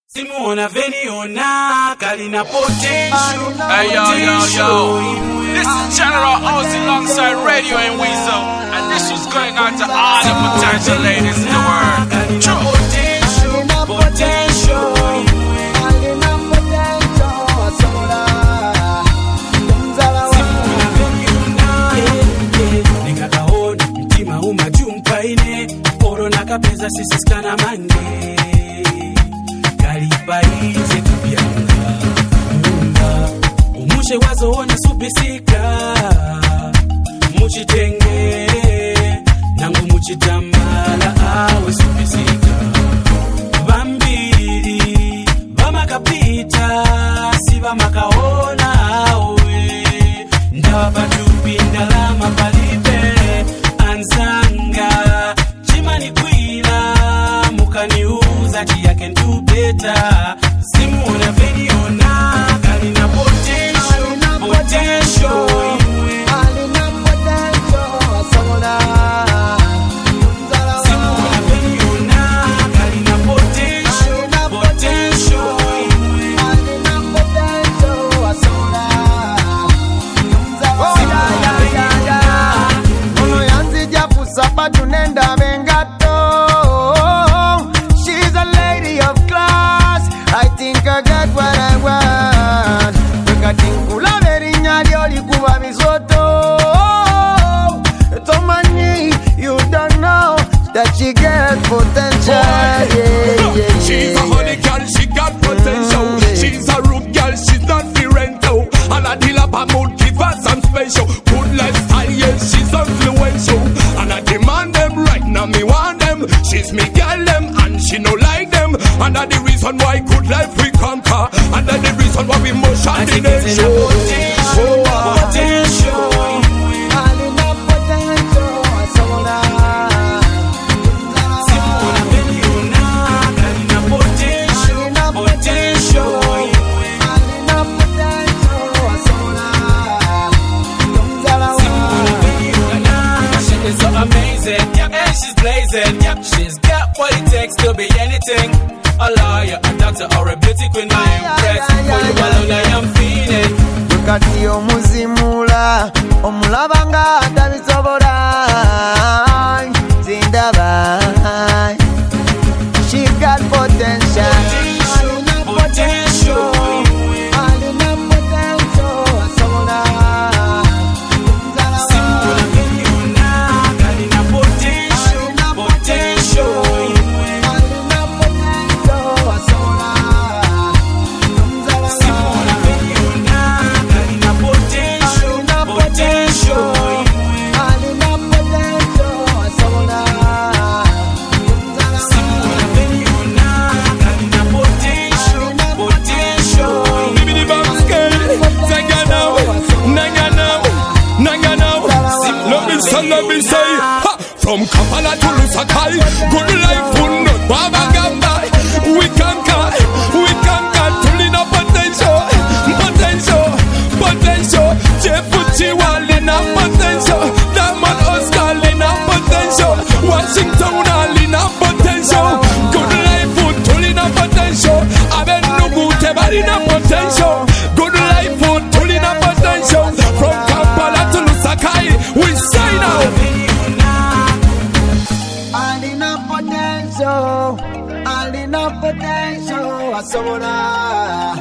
Simona Veniona, Kalina Potential. Hey yo. This is General Oz alongside Radio and Weasel. And this was going out to all the potential ladies in the world. True. Potential. Nikakaona mtima umajumpa ine Corona kapeza sisi skana mange Kalipaize kubyanga Munda Umushe wazo ona subisika Muchitenge Nangu muchitamala awe subisika Bambiri Bama kapita Siba makaona awe Ndawa patupinda lama palipe Anzanga Chimani kwila Mukaniuza Chia can do better Simona Veniona Kalina potential Potential Simona Veniona Kalina potential Potential Tunenda bengato. She's a lady of class. I think I got what I want. Pekatingula verinya lioli kuwa misoto. Tomani, you don't know that she got potential. She's a honey girl, she got potential. She's a rude girl, she's not Fiorento. And a deal up her mood, give her some special. Good lifestyle, yes, she's influential. And I demand them right now, me want them. She's me girl them, and she no like them. And that's the reason why good life we conquer. And that's the reason why we must shine the nation. Potential Simona Veniona Kalina potential Potential Simona Veniona She is so amazing, and she's blazing. She's got what it takes to be anything. A lawyer, a doctor, or a beauty queen. I impress. For you alone I am feeling. Lukati omuzimula omulabanga atabisobola zindaba. She got potential. Potential Simona Veniona Kalina potential Potential Simona Veniona Kalina potential Potential Simona Veniona Kalina potential Potential Bibbidi bam scale, Zanga now. Let me say, ha! From Kampala to Lusaka, good life will not Babagamba. We conquer, Tulina potential. Jefuchi Walina potential, Diamond Oscar Lina potential, Washington Lina potential, good life will Tulina potential, Abenugu Tebarina potential, good life will Tulina potential, from Kampala to Lusaka, we say now. Alina potential, asobola.